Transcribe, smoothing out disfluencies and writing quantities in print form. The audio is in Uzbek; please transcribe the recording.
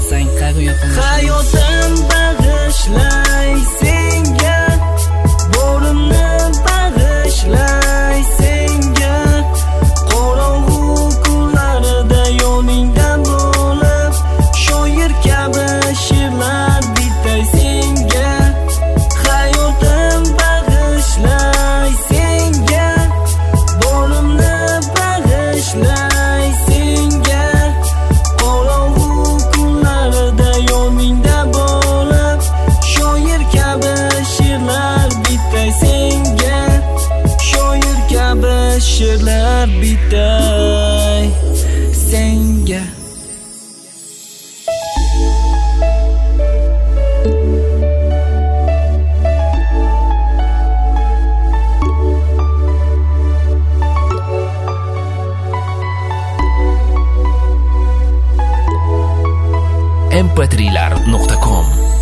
xohlasang qayerga yaqinlashamiz? Hayotim bag'ishlay senga, borimni bag'ishlay senga, qorong'u kunlarida yoningda bo'lib, shoir kabi she'rlar bitay senga. Hayotim bag'ishlay senga, borimni bag'ishlay senga, qorong'u kunlarida yoningda bo'lib, shoir kabi she'rlar bitay senga, shoir kabi she'rlar bitay senga. mp3lar.com